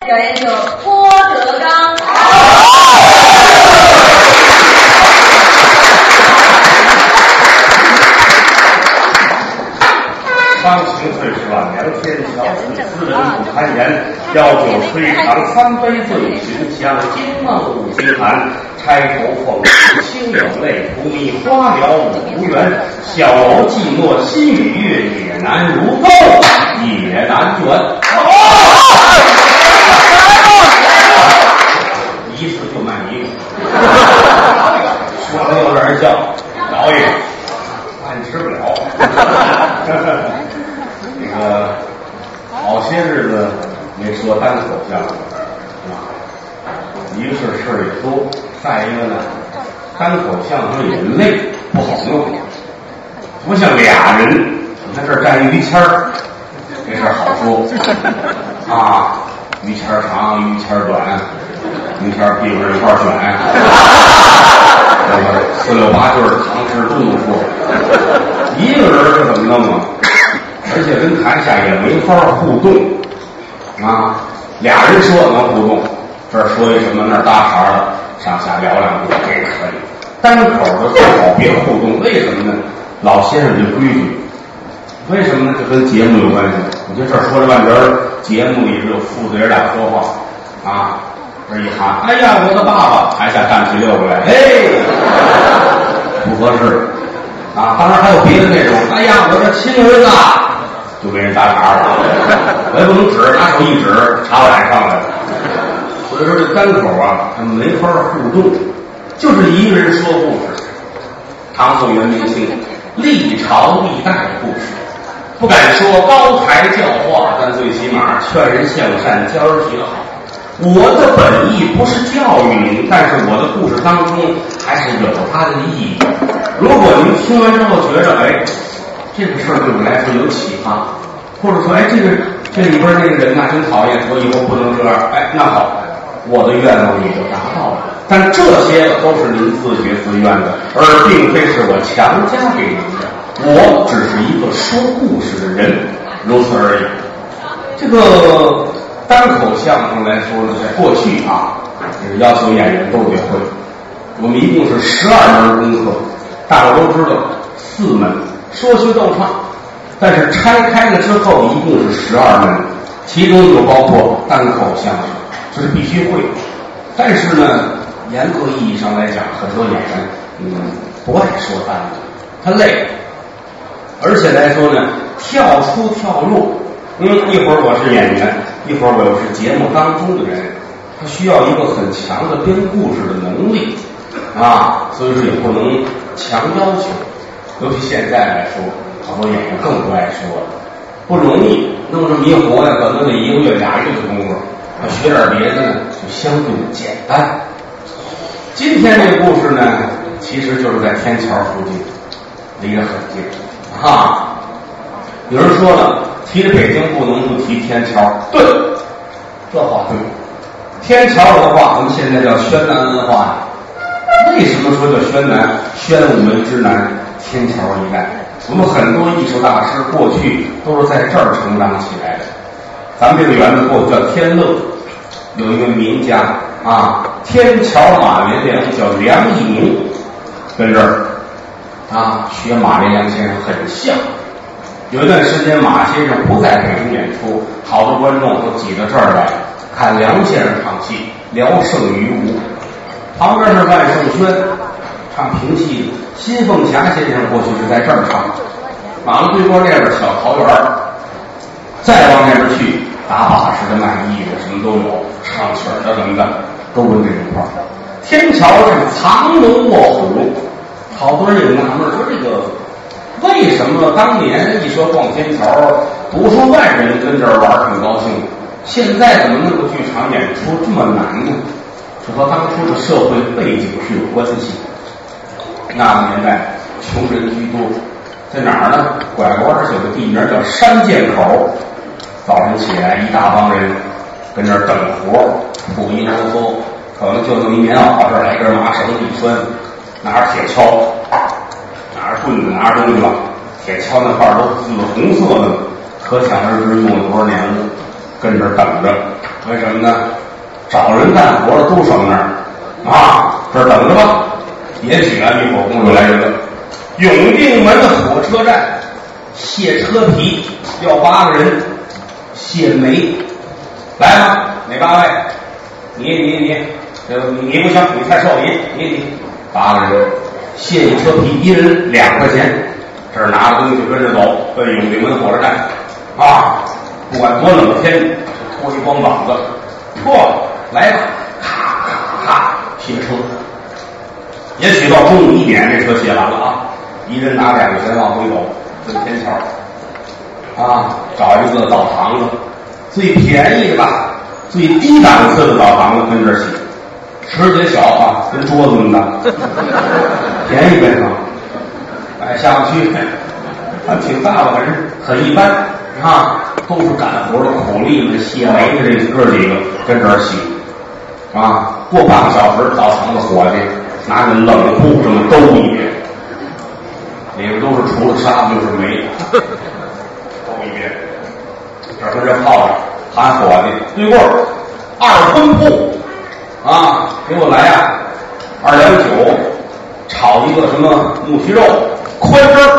表演者郭德纲。 方情岁是晚凉天桥，斯人不堪言。药酒吹长三杯醉，寻香惊梦五更寒。钗头凤舞清有泪，荼蘼花了无缘。小楼寂寞心与月，也难如钩，也难圆。一次就卖一个，说的有点像导演，饭吃不了。这个好些日子没说单口相声啊，一个是事儿也多，再一个呢，单口相声也累，不好弄，不像俩人，你看这儿站于谦儿，这事儿好说啊，于谦儿长，于谦儿短，于谦儿屁股一块选，这个四六八句唐诗都能说，一个人是怎么弄啊？而且跟台下也没法互动啊，俩人说能互动，这儿说一什么那儿搭茬的，上下聊两句，这个可以。单口的最好别互动，为什么呢？老先生这规矩，为什么呢？这跟节目有关系。我觉得这儿说着半截儿，节目里只有父子爷俩说话啊，这一喊，哎呀，我的爸爸，台下站起6个来，嘿，不合适啊。当然还有别的那种，哎呀，我的亲儿子。就给人搭茬了，我也不能指，拿手一指，茶碗上来了。所以说这单口啊，他没法互动，就是一个人说故事。唐宋元明清，历朝历代的故事，不敢说高台教化，但最起码劝人向善，教人学好。我的本意不是教育您，但是我的故事当中还是有它的意义。如果您听完之后觉着，哎，这个事儿对我来说有启发，或者说，哎，这里边那个人呐真讨厌，我以后不能这样，哎，那好，我的愿望也就达到了。但这些都是您自觉自愿的，而并非是我强加给您的。我只是一个说故事的人，如此而已。这个单口相声来说呢，在过去啊，要求演员都得会。我们一共是12门功课，大伙都知道4门。说学逗唱，但是拆开了之后一共是12门，其中就包括单口相声，这是必须会。但是呢，严格意义上来讲，很多演员不爱说单口，他累，而且来说呢，跳出跳入，一会儿我是演员，一会儿我又是节目当中的人，他需要一个很强的编故事的能力啊，所以说也不能强要求。尤其现在来说，好多演员更不爱说了，不容易弄这么一活呀，可能得1个月2个月的功夫。学点别的呢，就相对的简单。今天这个故事呢，其实就是在天桥附近，离得很近啊。有人说了，提着北京不能不提天桥，对，这话对。天桥的话，我们现在叫宣南文化呀。为什么说叫宣南？宣武门之南。天桥一带，我们很多艺术大师过去都是在这儿成长起来的。咱们这个园子过去叫天乐，有一位名家啊，天桥马连良叫梁义明，跟这儿啊学马连良先生很像。有一段时间马先生不在北京演出，好多观众都挤到这儿来看梁先生唱戏，聊胜于无。旁边是万寿轩唱评戏的，新凤霞先生过去是在这儿唱，马路对过那边小桃园，再往那边去打把式的卖艺的什么都有，唱曲的什么的都跟这一块儿。天桥是藏龙卧虎，好多人也纳闷说这个为什么当年一说逛天桥，不说万人跟这儿玩挺高兴，现在怎么那个剧场演出这么难呢？这和当初的社会背景是有关系。那个年代穷人居多，在哪儿呢？拐个弯有个地名叫山涧口，早晨起来一大帮人跟这儿等活，不一啰嗦，可能就这么一棉袄，这儿来根麻绳一拴，拿着铁锹，拿着棍子，拿着东西吧，铁锹那块都是红色的，可想而知用了多少年了，跟这儿等着为什么呢？找人干活都上那儿啊，这儿等着吧。也许啊，一会儿工作来人了。永定门的火车站卸车皮要8个人，卸煤来吗？哪8位？你不行，你太瘦，你8个人卸一车皮，一人2块钱。这儿拿着东西跟着走，奔永定门火车站啊！不管多冷天，脱一光膀子，来吧，咔咔咔卸车。也许到中午1点，这车卸完了啊，一人拿2块钱往回走，奔天桥啊，找一个澡堂子，最便宜的吧，最低档次的澡堂子跟这儿洗，池子也小啊，跟桌子那么大，便宜跟上。下不去，挺大的，反正很一般啊，都是干活的苦力们、卸煤的这哥几个跟这儿洗啊。过半个小时，澡堂子伙计拿着冷布这么兜一遍，里面都是除了沙子就是煤，兜一遍。这跟这泡着，喊伙计对过2分铺啊，给我来啊2两酒，炒一个什么木须肉。宽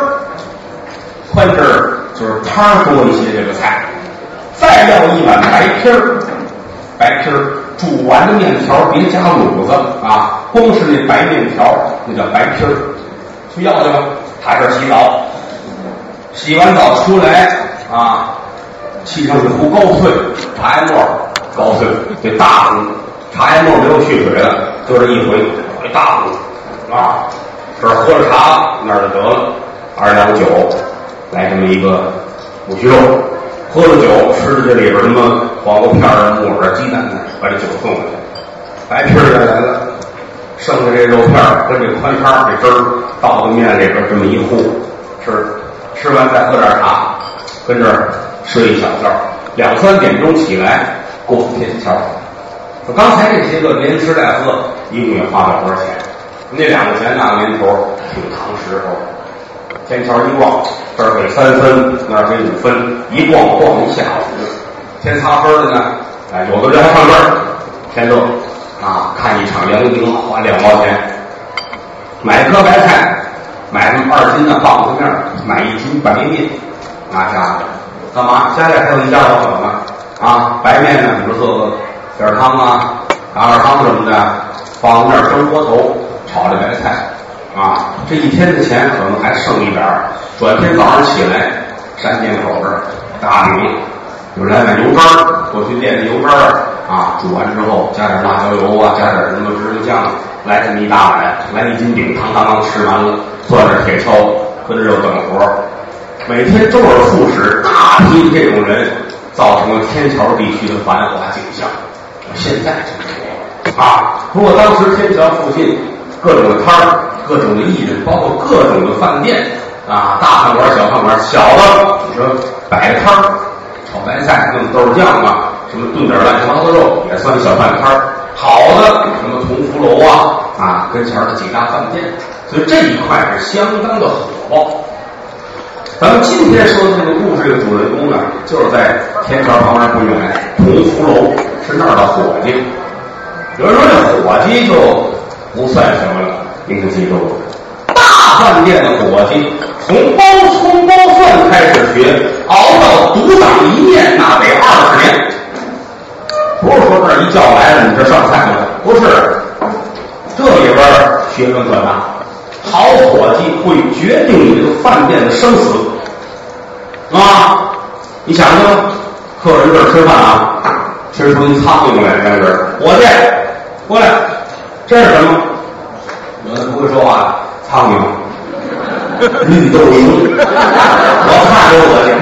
汁儿就是汤多一些这个菜，再要1碗白皮儿煮完的面条别加卤子啊，光是那白面条那叫白皮儿，去要去吧。他这洗澡，洗完澡出来啊，沏上去壶高碎，茶叶沫高碎，这大壶茶叶沫没有去水了，就这一回大壶啊。这儿喝了茶，那儿就得了2两酒，来这么一个木须肉，喝了酒，吃的这里边什么黄瓜片儿、木耳、鸡蛋，把这酒送过来，白皮儿也来了，剩下这肉片儿跟这宽汤这汁儿倒到面里边这么一糊吃完再喝点茶，跟这儿睡一小觉，2、3点钟起来过天桥。说刚才这些个连吃带喝，一共也花不了多少钱。那2块钱那个年头挺堂时候，天桥一逛，这儿给3分，那儿给5分，一逛一下午。天擦分的呢，有的人还上这儿天乐啊，看一场洋丁花2毛钱，买颗白菜，买什么2斤的棒子面，买1斤白面，拿家的干嘛？家里还有一家老小呢啊，白面呢，比如做个点汤啊、打耳汤什么的，放面蒸锅头。炒这白菜啊，这一天的钱可能还剩一点儿。转天早上起来，山涧口这儿大米，有人买油渣，过去店的油渣啊，煮完之后加点辣椒油啊，加点什么芝麻酱，来这么一大碗，来1斤饼汤，刚刚吃完了，攥着铁锹跟着就等活。每天周而复始，大批这种人造成了天桥地区的繁华景象。现在就多啊，如果当时天桥附近各种的摊儿、各种的艺人，包括各种的饭店啊，大饭馆、小饭馆，小的你说摆个摊儿，炒白菜、弄豆酱啊，什么炖点乱七八糟肉，也算小饭摊儿。好的，什么同福楼啊，跟前的几大饭店，所以这一块是相当的火爆。咱们今天说的这个故事，这个主人公呢，就是在天桥旁边不远，同福楼是那儿的伙计。有人说这伙计就不算什么了，您可记住了，大饭店的伙计从包葱包蒜开始学，熬到独当一面，那得20年。不是说这儿一觉来了，你这上菜了，不是，这里边学问可大。好伙计会决定你这个饭店的生死啊！你想想，客人这儿吃饭啊，吃出一苍蝇来，在这儿，伙计过来，这是什么？有的不会说话，苍蝇，绿豆蝇。我看着我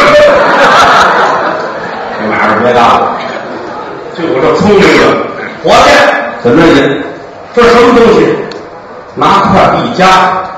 去，这买卖别大了，就我这聪明的伙计，怎么也，这什么东西？拿块一夹，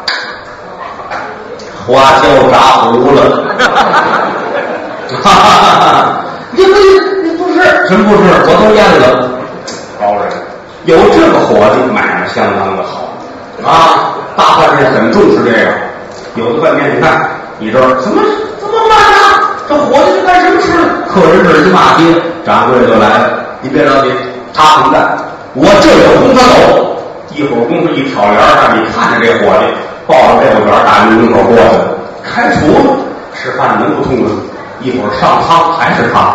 花椒炸糊了。哈哈哈！你不是？真不是，我都咽了。高人有这个伙计，买卖相当的好啊！大饭店很重视这个。有的饭店，你看你这儿怎么慢啊？ 这伙计是干什么吃的？客人这一骂街，掌柜就来了，你别着急，他很干，我这有功他走。一会儿功夫一挑帘让你看着这伙计抱着这个卷大门口过去了，开除了，吃饭能不痛快？一会儿上汤还是他，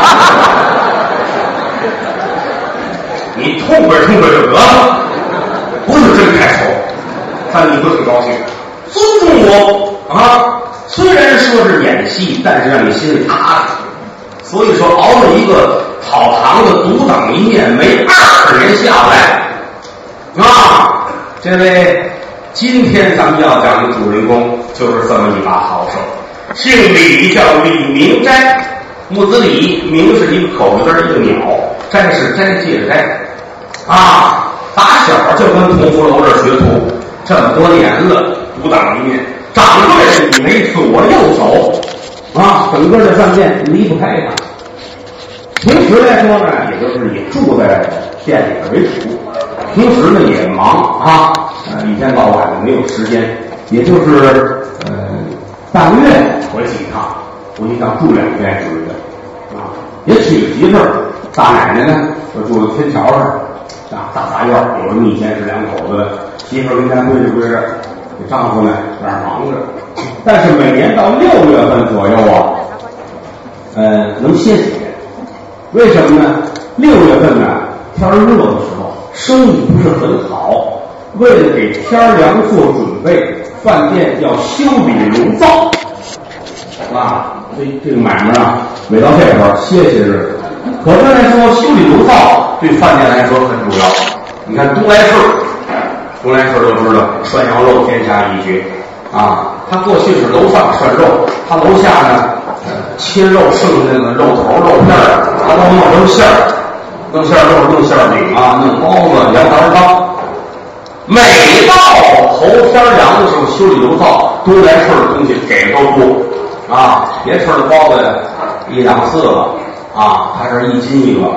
你痛快痛快就得了，不是真开除，但你不很高兴，尊重我啊！虽然说是演戏，但是让你心里踏实。所以说熬了一个讨糖的独当一面，没20年下来啊！这位今天咱们要讲的主人公就是这么一把好手，姓李，叫李明斋，木子李，明是一个口字一个鸟，斋是斋戒的斋啊！打小就跟同福楼这学徒，这么多年了，独当一面。掌柜的以为左右手啊，整个的饭店离不开他。平时来说呢，也就是以住在店里边为主，平时呢也忙啊，一天到晚的没有时间，也就是半个月回去一趟，回去一趟住2天之类的啊。也娶个媳妇儿，大奶奶呢就住在天桥上啊，大杂院有这么1间是2口子的，媳妇儿跟家归着。丈夫呢在那儿忙着，但是每年到6月份左右啊，能歇几天。为什么呢？6月份呢，天热的时候，生意不是很好。为了给天凉做准备，饭店要修理炉灶啊。这个买卖啊，每到这会儿歇歇日子。可是来说，修理炉灶对饭店来说很重要。你看东来顺都知道涮羊肉天下一绝啊！他过去是楼上涮肉，他楼下呢切肉剩下那个肉头肉片他都弄馅儿，弄馅肉，弄馅饼啊，弄包子、羊杂汤。每到头天凉的时候，修理炉灶东来顺的东西给都多啊！别吃的包子1两4个啊，他这1斤1个，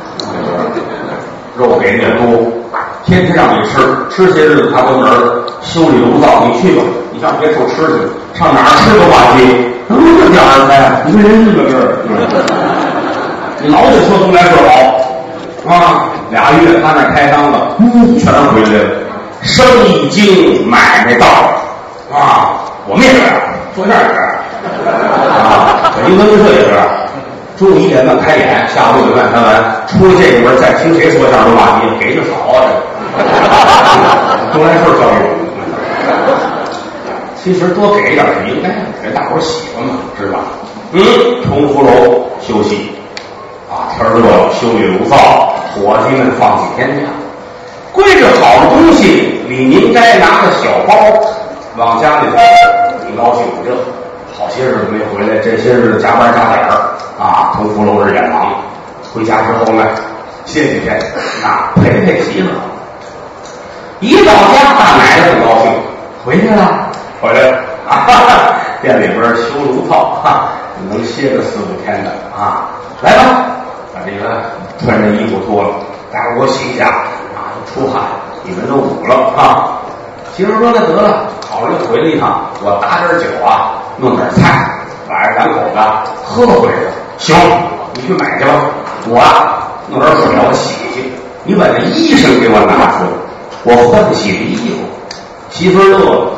肉给的也多。天天让你吃些日子他都儿修理炉灶，你去吧，你上别处吃去，上哪儿吃都挂机，怎么这点儿菜？你说人日本这儿，你老得说东来顺好啊！2月他那开张了，全回来了，生意经，买卖道啊！我们也这样，做这样也这样啊！北京文明社也这样。中午1点半开演，下午6点半开完，出了这里边再听谁说相声骂街，给的少啊！东来顺教育我们，其实多给点是应该的，给大伙儿喜欢嘛，是吧？同福楼休息啊，天热了，修理炉灶，伙计们放几天假，归置好的东西，李明斋拿着小包往家里走，挺高兴这。好些日子没回来，这些日子加班加点啊，同福楼这也忙。回家之后呢，歇几天啊，陪媳妇。一到家，大奶奶很高兴，回来了，回来了啊！店里边修炉灶能歇个4、5天的啊，来吧，把这个穿着衣服脱了，待会儿给我洗一下啊，出汗，你们都捂了啊。媳妇说那得了，好了，回来一趟，我打点酒啊。弄点菜，晚上2口子喝回来。行，你去买去吧。我弄点水我洗去。你把这衣裳给我拿出来，我换洗的衣服。媳妇乐了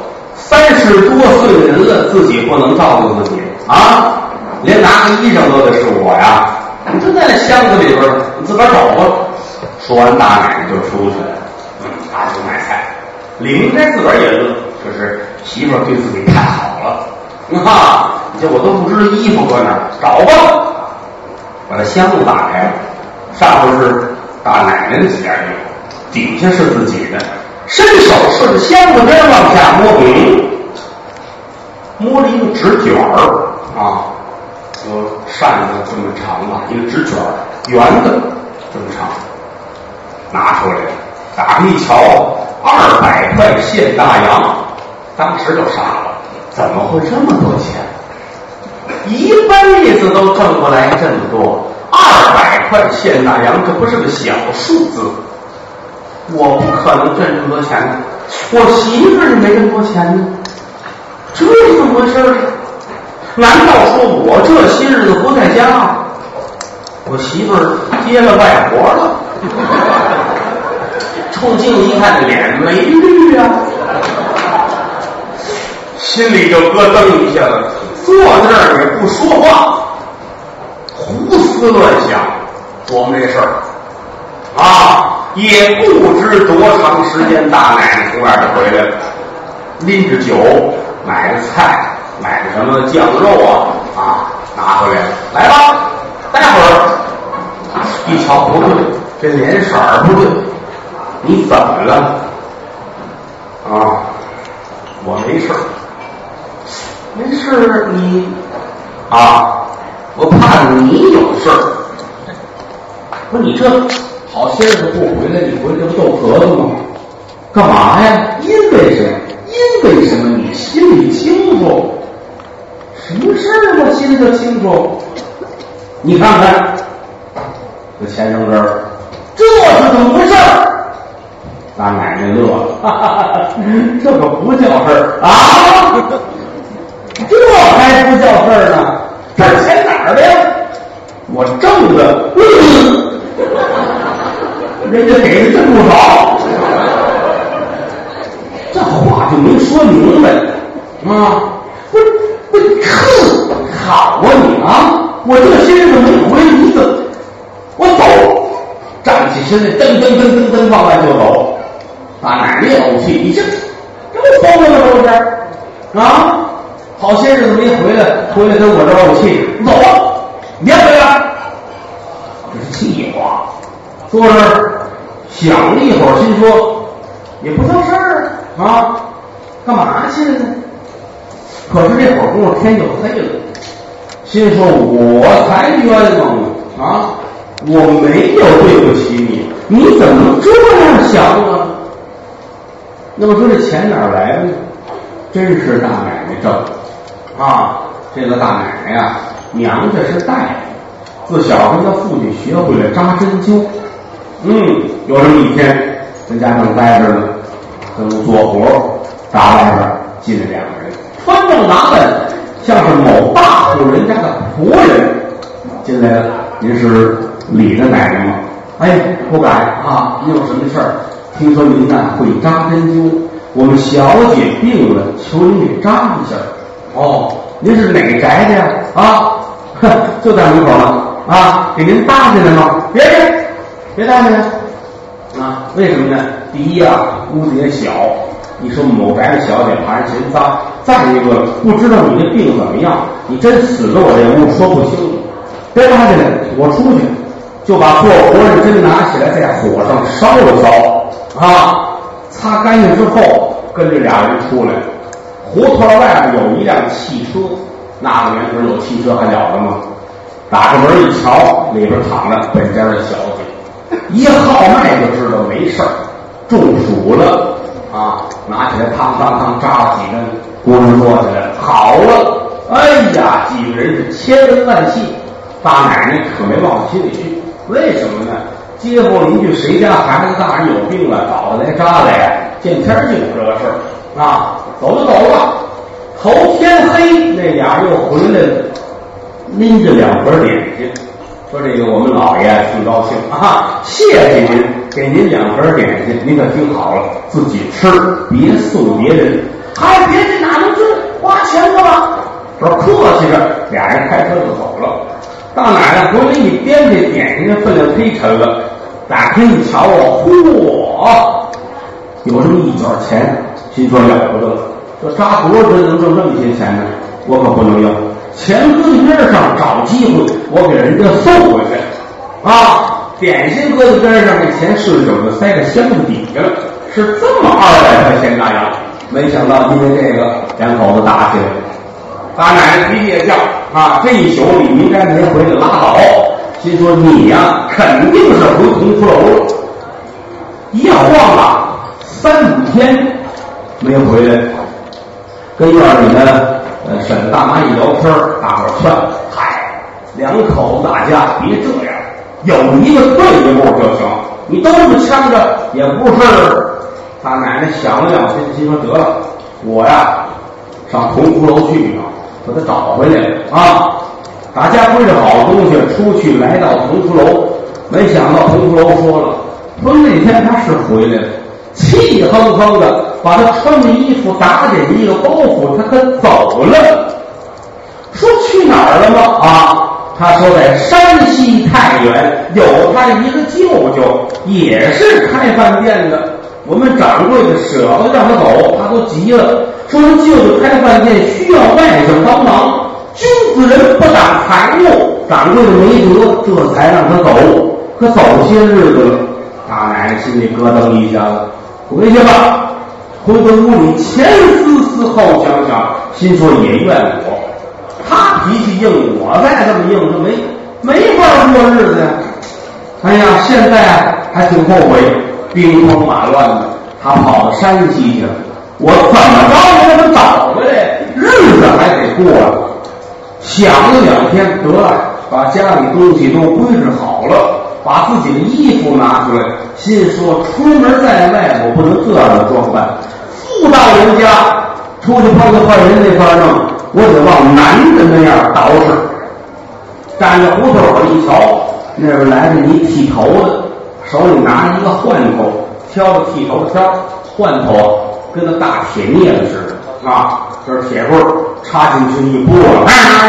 ，30多岁的人了，自己不能照顾自己啊，连拿个衣裳都得是我呀。你就在那箱子里边，你自个儿找吧。说完，大奶奶就出去了。拿去买菜。李明斋自个儿也乐，可是媳妇对自己太好了。这我都不知道衣服搁哪儿，找吧。把这箱子打开了，上头是大奶奶的件衣服，底下是自己的。伸手顺箱子边往下摸，摸了一个纸卷啊，有扇子这么长吧，一个纸卷圆的这么长，拿出来了，打开一瞧，200块现大洋，当时就傻了。怎么会这么多钱？一辈子都挣不来这么多，200块现大洋，这不是个小数字。我不可能挣这么多钱呢，我媳妇儿也没这么多钱呢，这是怎么回事？ 难道说我这些日子不在家，我媳妇儿接了外活了？冲镜子一看，脸没绿啊，心里就咯噔一下子，坐在这儿也不说话，胡思乱想，琢磨这事儿啊，也不知多长时间，大奶奶从外边回来了，拎着酒，买的菜，买的什么酱肉啊，拿回来，来吧，待会儿。一瞧不对，这脸色儿不对，你怎么了？啊，我没事，没事，你啊，我怕你有事儿。不是你这好些日子不回来，你回来不逗咳嗽吗？干嘛呀？因为什么？因为什么？你心里清楚。什么事儿我心里就清楚。你看看，这钱生根儿，这是怎么回事？大奶奶乐了，哈哈哈，这可不叫事儿啊！这还不叫事儿呢？这钱哪儿的呀？我挣的，人家给的真不少，这话就没说明白啊！不，好啊你啊！我这些日子没回来，你怎么？我走，站起身来，噔往外就走。大奶奶也怄气，你这疯了吗？这不是啊？好些日子没回来跟我这怄气，你走吧，你别回来。这是气话，说是想了一会儿，心说也不叫事儿啊，干嘛去了呢？可是这会儿功夫天就黑了，心说我才冤枉呢啊！我没有对不起你，你怎么这样想呢？那么说这钱哪儿来的呢？真是大奶奶挣啊！这个大奶奶呀，娘家是大夫，自小跟他父亲学会了扎针灸。有这么一天，在家正待着呢，正做活，大外边进来两个人，穿着打扮像是某大户人家的仆人进来了。您是李大奶奶吗？哎，不敢啊，您有什么事儿？听说您呢会扎针灸，我们小姐病了，求您给扎一下。哦，您是哪宅的呀？啊，就在门口呢。啊，给您搭进来吗？别搭进来啊！为什么呢？第一啊，屋子也小，你说某宅的小姐怕人嫌脏；再一个，不知道你这病怎么样，你真死了我这屋说不清楚。别搭进来，我出去就把做活的针拿起来，在火上烧了烧啊，擦干净之后，跟这俩人出来。胡同外面有一辆汽车，那个年头有汽车还了得吗？打开门一瞧，里边躺着本家的小姐，一号脉就知道没事儿，中暑了啊！拿起来汤扎了几针，姑娘坐起来好了。哎呀，几个人是千恩万谢，大奶奶可没往心里去。为什么呢？街坊邻居谁家孩子大人有病了，找他来扎来，见天就有这个事儿啊！走就走吧。头天黑，那俩又回来了，拎着两盒点心，说这个我们老爷挺高兴啊，谢谢您，给您两盒点心，您可听好了，自己吃，别送别人。还别人哪能吃？花钱干嘛？这客气着，俩人开车就走了。大奶奶回来一掂这点心的分量忒沉了，打开一瞧啊，嚯，有这么一卷钱，心说了不得了，这扎多少针能挣这么些钱呢？我可不能要，钱搁在边上，找机会我给人家送回去啊！点心搁在边上，这钱顺手就塞在箱子底下了，是这么200块钱大洋。没想到因为这个，两口子打起来了。大奶奶脾气也犟啊，这一宿里应该没回来拉倒，心说你呀，肯定是回同福楼了。一晃啊，3-5天没回来，跟院里呢沈大妈一聊天，大伙儿劝，嗨，两口子打架别这样，有一个对一步就行，你都是呛着也不是。大奶奶想了想，心说得了，我呀上同福楼去一趟， 把他找回来了啊！大家背着好东西出去，来到同福楼，没想到同福楼说了，说那天他是回来了，气哼哼的把他穿的衣服打点一个包袱，他可走了。说去哪儿了吗？啊，他说在山西太原有他一个舅舅，也是开饭店的。我们掌柜的舍不得让他走，他都急了，说他舅舅开饭店需要外甥帮忙，君子人不挡财物，掌柜的没辙，这才让他走。可走些日子了，大奶奶心里咯噔一下子，回去吧。回到屋里前思思后想想，心说也怨我，他脾气硬，我再这么硬，这没法过日子呀。哎呀，现在还挺后悔，兵荒马乱的，他跑到山西去了，我怎么着也给他找回来，日子还得过了。想了2天，得了，把家里东西都归置好了，把自己的衣服拿出来，心说出门在外我不能这样的装扮，妇道人家出去碰到坏人那块弄，我得往男的那样捯饬。站在胡同口一瞧，那边来了一剃头的，手里拿着一个换头，挑着剃头的挑，换头跟那大铁镊子似的啊，这是铁棍插进去一拨了，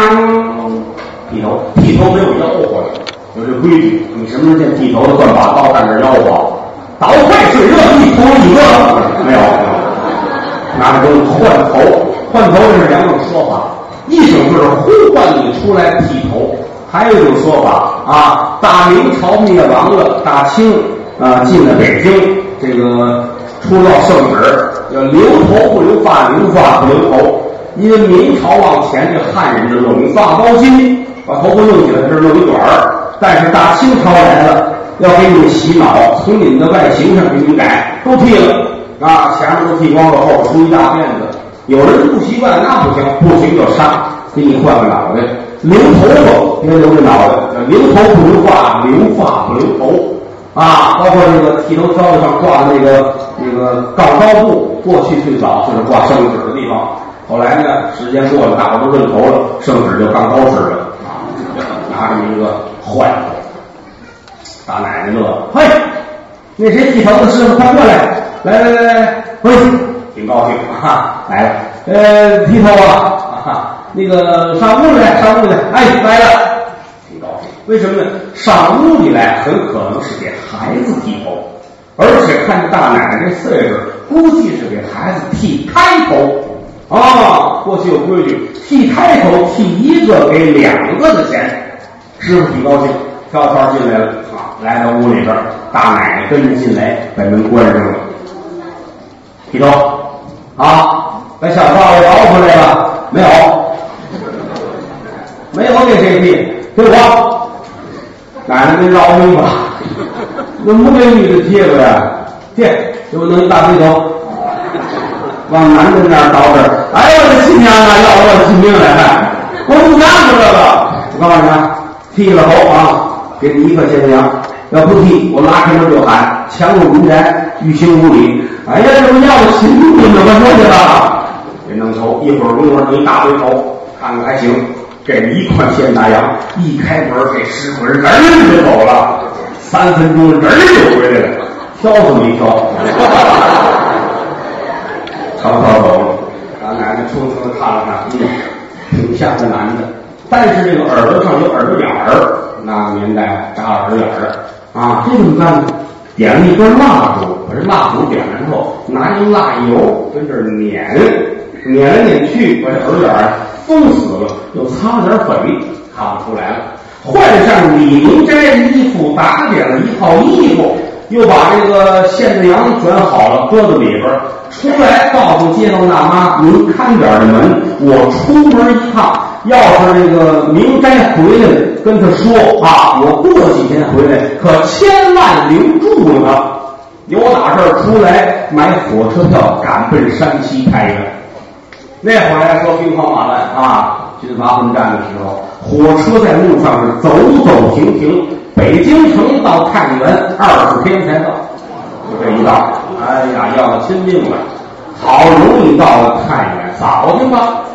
剃头没有吆喝的，有这规矩，你什么时候见剃头的断把刀站这吆喝，倒快水热一头一个没有，拿着东西换头这是2种说法，一种就是呼唤你出来剃头，还有一种说法啊，大明朝灭亡了，大清进了北京，这个出到圣旨，要留头不留发，留发不留头。因为明朝往前，这汉人的拢发包巾，把头发弄起来，这弄一短儿。但是大清朝来了，要给你们洗脑，从你们的外形上给你们改，都剃了啊，前面都剃光了，后边梳一大辫子。有人不习惯，那不行，不行就杀，给你换个脑袋。留头发别留这脑袋，留头不留发，留发不留头啊。包括这个剃头挑子上挂的那个杠刀布，过去最早就是挂圣旨的地方。后来呢，时间过了，大伙都认头了，圣旨就杠高式了啊，拿着一个换头。大奶奶乐了，嘿，那谁剃头的师傅快过来，来，嘿，挺高兴啊，来了，剃头啊，那个上屋里来，哎，来了，挺高兴。为什么呢？上屋里来很可能是给孩子剃头，而且看着大奶奶这岁数，估计是给孩子剃开头。过去有规矩，剃开头剃1个给2个的钱。师傅挺高兴，跳跳进来了啊，来到屋里边，大奶奶跟着进来，把门关上了。剃头啊，把小少爷熬出来了没有？没有给谁剃？给我。奶奶给饶命吧，那不给女的剃了呀？剃，给我弄一大背头。往男的那儿倒着，哎呦我的亲娘啊，要我的亲命来！我不干这个，我告诉你啊，剃了头啊，给你1块钱粮，要不剃，我拉开门就喊强入民宅，欲行无礼。哎呀，这不要我亲命怎么说去了？别弄头，一会儿功夫你大背头，看看还行，给1块钱大洋。一开门，这师傅人就走了，3分钟人就回来了，挑这么一挑。曹操走了，大奶奶匆匆的看了看，挺像个男的，但是这个耳朵上有耳朵眼儿，那个年代扎耳朵眼儿啊，这怎么办呢？点了一根蜡烛，把这蜡烛点了之后，拿一蜡油跟这儿碾来碾去，把这耳朵眼儿封死了，又擦了点粉，看不出来了。换上李明斋的衣服，打点了一套衣服，又把这个线子羊卷好了，搁在里边。出来告诉街坊大妈，您看点的门，我出门一趟，要是这个明斋回来跟他说啊，我过几天回来，可千万留住了他。由打这儿出来买火车票赶奔山西太原。那会儿来说兵荒马乱啊，军阀混战的时候，火车在路上是走走停停，北京城到太原20天才到，就这一道。哎呀，要了亲命了！好容易到了太原，扫听吧，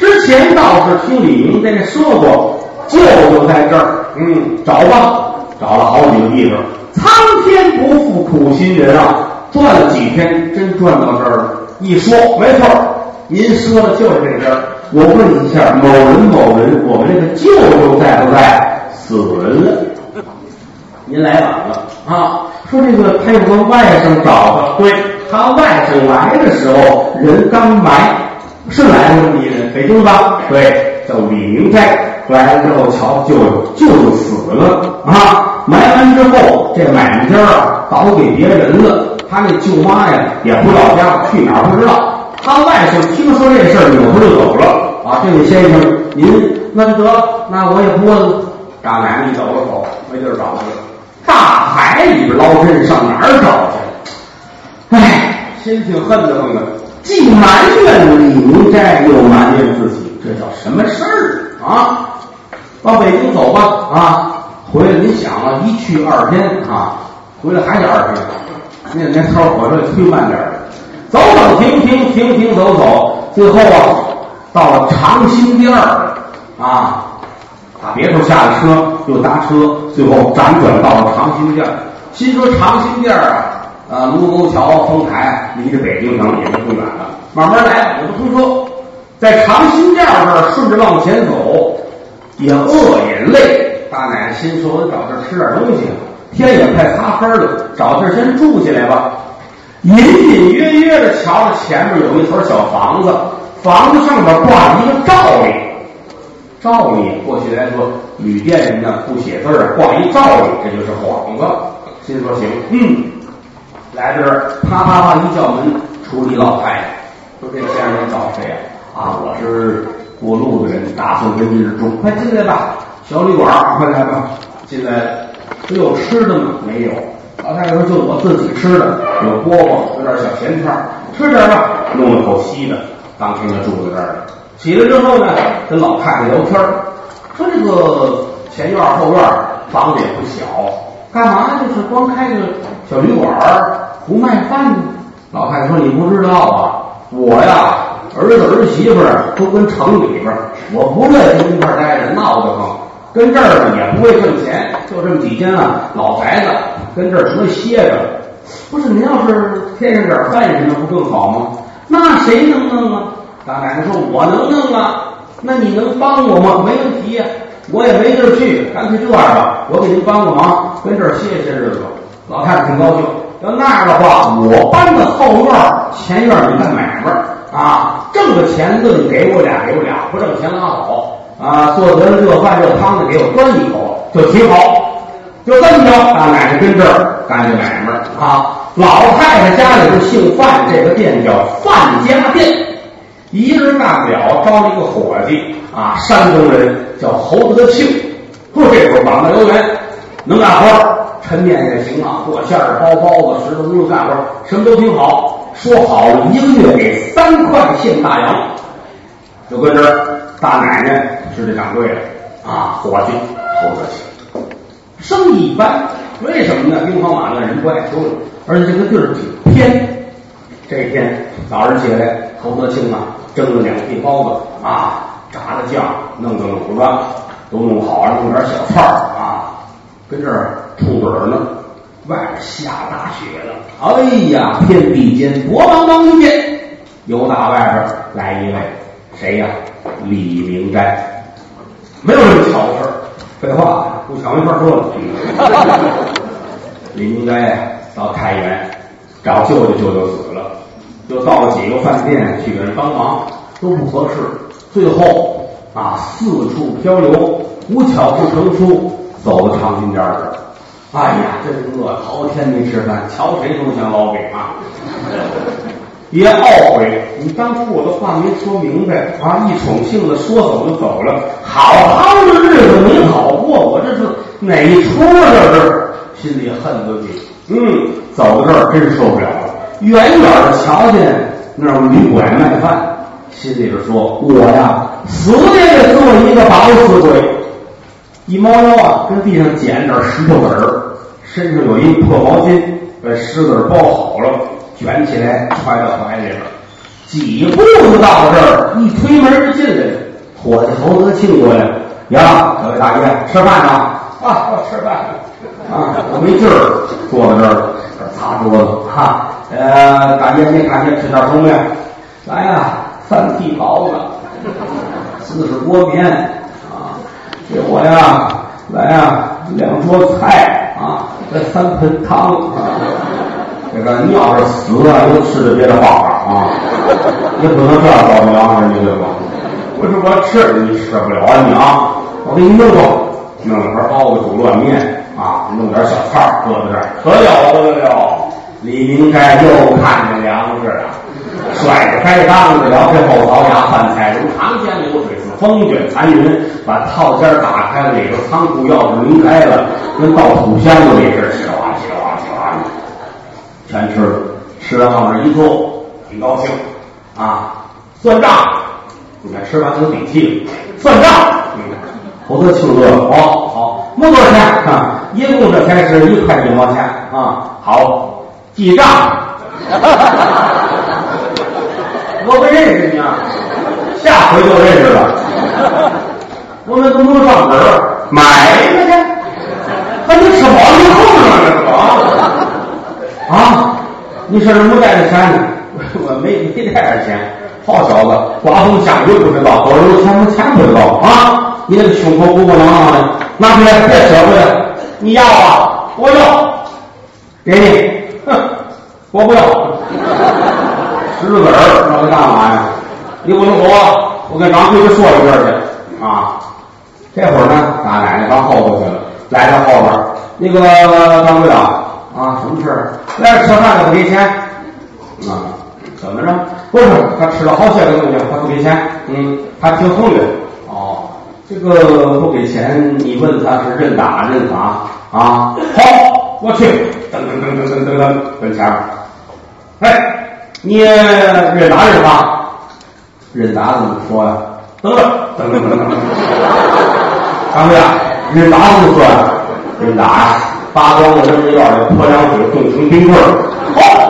之前倒是听李明斋说过，就在这儿，找吧，找了好几个地方。苍天不负苦心人啊，转了几天，真转到这儿了。一说，没错，您说的就是这事儿。我问一下，某人某人，我们这个舅舅在不在？死人了。您来晚了啊！说这个他有个外甥找他，对，他外甥来的时候人刚埋，是来了这么一人，北京吧？对，叫李明斋。来了之后，瞧舅舅死了啊！埋完之后，这买卖家啊倒给别人了。他那舅妈呀也不要家，去哪儿不知道。他外甥听说这事儿，扭头就走了啊！这位先生，您那就得，那我也不问了。大奶奶一走了走，没地儿找去了。大海里边捞针，上哪儿找去？哎，心挺恨得慌的，既埋怨李明斋，又埋怨自己，这叫什么事儿啊？往北京走吧啊！回来您想啊，一去2天啊，回来还是2天，那条火车推慢点儿，走走停走走，最后啊，到了长兴店啊。打别处下了车，又搭车，最后辗转到了长兴店。心说长兴店卢沟桥、丰台离着北京城也不远了，慢慢来，也不通车。在长兴店这儿顺着往前走，也饿也累。大奶奶心说：“我找这儿吃点东西，天也快擦黑了，找这儿先住下来吧。”隐隐约约的瞧着前面有一所小房子，房子上面挂一个罩例。照例过去来说，旅店人呢不写字儿，挂一照例，这就是幌子。心说行，来这儿啪啪啪一叫门，出一老太太，说这先生找谁呀？啊，我是过路的人，打算跟您住，快进来吧，小旅馆，快来吧。进来都有吃的吗？没有。老太太说就我自己吃的，有饽饽，有点小咸菜，吃点吧。弄了口稀的，当天就住在这儿了。起来之后呢，跟老太太聊天，说这个前院后院房子也不小，干嘛就是光开个小旅馆不卖饭呢？老太太说：“你不知道啊，我呀儿子儿媳妇都跟城里边，我不乐意跟这儿待着，闹得慌。跟这儿呢也不会挣钱，就这么几间老宅子，跟这儿什么歇着。不是您要是添上点饭什么不更好吗？那谁能弄啊？”大奶奶说：“我能弄啊，那你能帮我吗？没问题呀，我也没地儿去，干脆这样吧，我给您帮个忙，跟这儿歇歇日子。”老太太挺高兴，要那样的话，我搬到后院，前院你干买卖啊，挣的钱论给我俩，不挣钱拉倒啊，做得热饭热汤的给我端一口就挺好，就这么着。大奶奶跟这儿干这买卖啊，老太太家里边姓范，这个店叫范家店。一人干不了，招了一个伙计啊，山东人叫侯德庆。说这会儿膀大腰圆，能干活，抻面也行啊，剁馅儿、包包子、石头猪干活，什么都挺好。说好了1个月给3块现大洋，就跟这儿。大奶奶是这掌柜的啊，伙计侯德庆，生意一般。为什么呢？兵荒马乱，人不爱收拾，而且这个地儿挺偏。这一天早上起来，侯德庆蒸了2屉包子啊，炸的酱，弄个卤子，都弄好了，弄点小菜啊，跟这儿冲盹呢。外边下大雪了，哎呀，天地间薄茫茫一片。由打外边来一位，谁呀？李明斋。没有这么巧的事儿，废话，不巧没法说了。李明斋呀，到太原找舅舅死了。又到了几个饭店去给人帮忙，都不合适。最后四处漂流，无巧不成书，走到长兴店这儿。哎呀，真饿，好天没吃饭，瞧谁都像老饼啊！别懊悔，你当初我的话没说明白一宠幸的说走就走了，好好的日子没好过，我这是哪一出这是？心里恨自己。走到这儿真受不了了。远远的瞧见那儿旅馆卖饭，心里边说：“我呀，死也得做一个饱死鬼。”一猫腰跟地上捡点石头子儿，身上有一破毛巾，把石子儿包好了，卷起来揣到怀里边。 几步就到了这儿，一推门就进来了，伙计侯德庆过来呀，各位大爷吃饭呢？啊，我吃饭啊，我没劲儿，坐在这儿擦桌子哈。大爷没看见吃点什么呀？来呀，3屉包子，40锅面啊，给我呀，来呀，2桌菜啊，这3盆汤啊。这个你要是死啊，有吃的别的方法啊，你不能这样遭殃啊，你对吧？我说我吃你吃不了啊你啊，我给你弄了盘包子煮乱面啊，弄点小菜搁在这儿，可了。李明斋又看见粮食了，甩着开档子，撩开后槽牙，饭菜如长江流水似风卷残云，把套间打开了，里头仓库钥匙拧开了，跟倒土箱子里似的，嘁哇嘁哇嘁哇，全吃了。吃完往这一坐，挺高兴啊，算账。你看吃完有底气，算账。侯德庆乐了，好，那多少钱啊？一共这才是1块1毛钱啊。好，记账。我不认识你啊，下回就认识了。我们都能上本儿买一个去，还能吃饱以后呢，这啊！你说这没带着钱呢？我没带着钱。好小子，刮风下雨不知道，多有钱没钱不知道啊！你那个胸口鼓鼓囊囊的，拿出来别舍回来。你要啊？我要，给你。哼，我不要。石子儿，那个干嘛呀？你不能走啊！我跟掌柜的说一遍去啊。这会儿呢，大奶奶往后头去了，来到后边，那个掌柜的啊，什么事？来吃饭的不给钱啊？怎么着？不是，他吃了好些个东西，他不给钱。他挺横的。哦，这个不给钱，你问他是认打认罚啊？好，我去，噔，跟前儿。哎，你认打认罚？认打怎么说呀？等，掌柜的，认打怎么说呀？认打呀，扒光了扔院里泼凉水，冻成冰棍儿。好。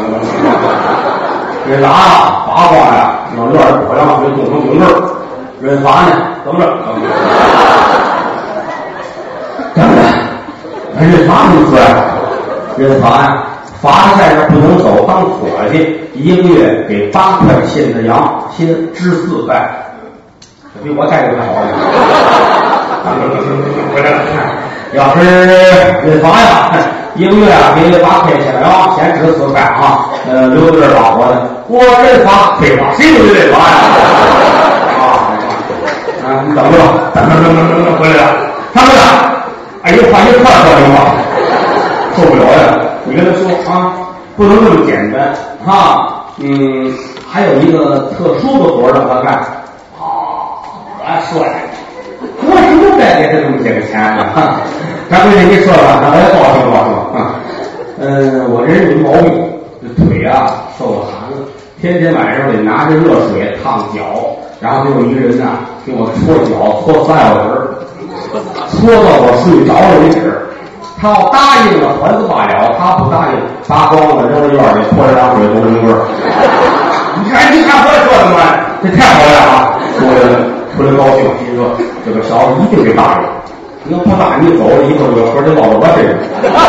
认打呀，扒光呀，让院里泼凉水，冻成冰棍儿。认罚呢？等着。认罚怎么说呀？认罚呀，罚在这不能走，当伙计，1个月给8块钱的羊，先支4块，这比我待遇还好呢。回来了，要是认罚呀，1个月啊给8块钱的羊，先支4块啊，留着这老婆的。我认罚非法，谁都认罚呀？你等着吧，等回来了，看没看？哎呦，换一块说行吗？受不了呀！你跟他说啊，不能这么简单哈。还有一个特殊的活让他干。帅！我什么该给他这么些个钱啊？掌柜的，你说吧，让他高兴高兴。我这人有毛病，这腿啊受了寒了，天天晚上得拿着热水烫脚，然后就有一个人呐给我搓脚，搓3小时，搓到我睡着了为止。他要答应了还子罢了，他不答应，扒光了扔到院里泼着凉水冻冰棍儿。你看我说什么？这太好了啊！说的特别高兴，心说这个小子一定得答应。你要不答应，你走了以后这个活就落到我这里。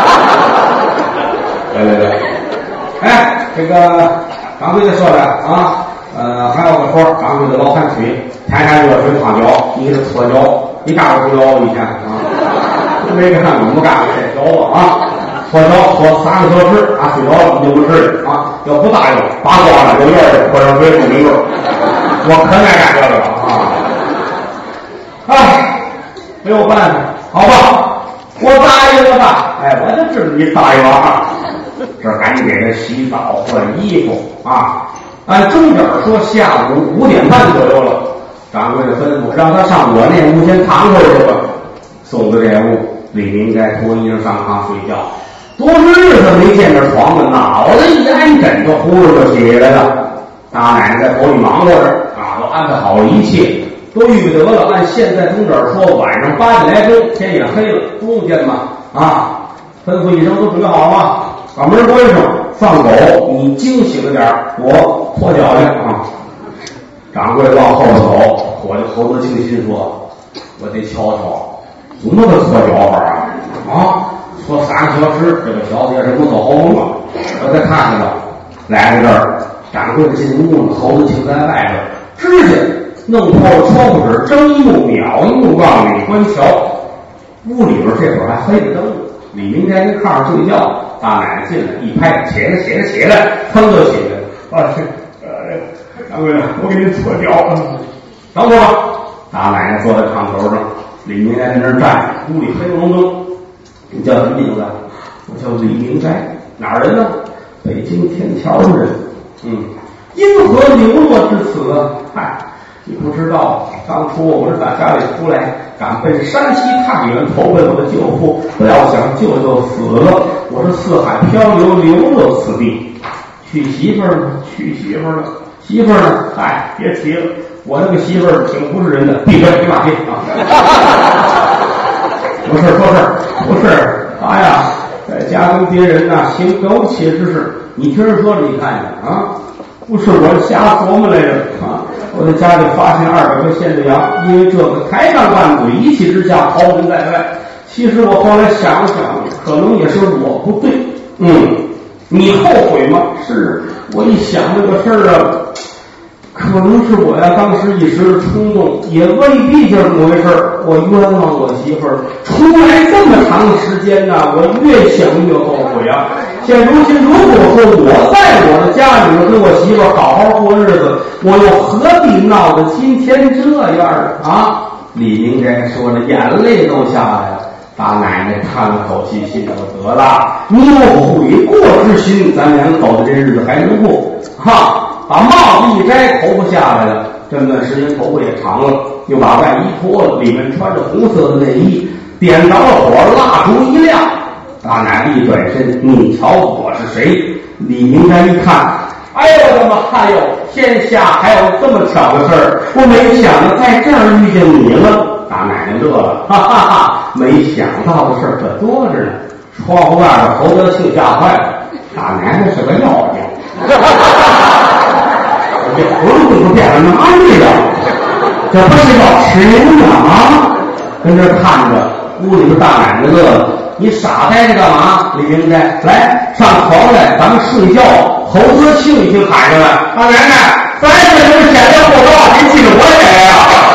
来，哎，这个掌柜的说的啊，还有个活，掌柜的老寒腿，天天热水烫脚，你给他搓脚，你干过不了以前啊？没干过，没干过这脚了啊！搓脚搓3个小时啊，睡着了就不吃啊！要不答应，扒光了有院里泼上水冻冰棍儿，我可爱干这个了啊！哎，没有办法，好吧，我答应了吧？哎，我就知道你答应了啊！这赶紧给他洗澡换衣服啊！按正点说，下午5点半左右了。掌柜的吩咐让他上我那屋先躺会儿去吧。送的这屋，李明该脱衣裳上炕睡觉。多少日子没见着床了，脑袋一挨枕头，呼噜就起来了。大奶奶在头里忙活着啊，都安排好了一切，都预备得了。按现在钟点说，晚上8点来钟，天也黑了，中午见吧啊！吩咐一声都准备好了吗？把门关上， 放狗，你惊醒了点我脱脚去啊！掌柜往后走，侯德庆心说：“我得瞧瞧，怎么个脱脚法啊？啊，搓3个小时，这个小子也是不走后门了。我再看看吧。”来到这儿，掌柜的进屋了，侯德庆在外边，指甲弄破了窗户纸，睁一目瞄一目往里观瞧。屋里边这会儿还黑着灯呢，李明在那炕上睡觉，大奶奶进来一拍，起来，噌就起来了。掌柜的，我给您搓脚。等会儿吧。大奶奶坐在炕头上，李明在那儿站着，屋里黑隆咚。你叫什么名字？我叫李明斋。哪儿人呢？北京天桥人。因何流落至此啊？嗨，你不知道，当初我是打家里出来，赶奔山西太原，投奔我的舅父，不要想舅舅死了，我是四海漂流，流落此地。娶媳妇儿呢？娶媳妇儿了。媳妇儿呢？哎，别提了，我那个媳妇儿挺不是人的。闭嘴，别骂街啊！说事，不是他呀，在家跟别人呐行苟且之事。你听人说了，你看见啊？不是我瞎琢磨来着啊！我在家里发现200块现的羊，因为这个抬杠拌嘴，一气之下逃人在外。其实我后来想了想，可能也是我不对。你后悔吗？是，我一想这个事儿啊，可能是我呀当时一时的冲动，也未必就是这么回事儿。我冤枉我媳妇儿，出来这么长时间呢，我越想越后悔啊！现如今，如果说我在我的家里面跟我媳妇儿好好过日子，我又何必闹得今天这样啊？李明斋说着，眼泪都下来了。大奶奶叹了口气，心说得了，你有悔过之心，咱两口子这日子还能过哈。把帽子一摘，头发下来了，这段时间头发也长了，又把外衣脱了，里面穿着红色的内衣，点着了火，蜡烛一亮。大奶奶一转身，你瞧我是谁？李明斋一看，哎呦我的妈！哎呦，天下还有这么巧的事儿，我没想到在这儿遇见你了。大奶奶乐了，哈哈哈！没想到的事儿可多着呢。窗户外边侯德庆吓坏了，大奶奶是个妖精，这喉咙都变成哪里了？这不是要吃人吗？跟这看着，屋里的大奶奶乐了。你傻呆着干嘛？李明斋，来上床来，咱们睡觉。侯德庆已经喊上来，大奶奶，咱这就是捡这货道，您记着我捡呀！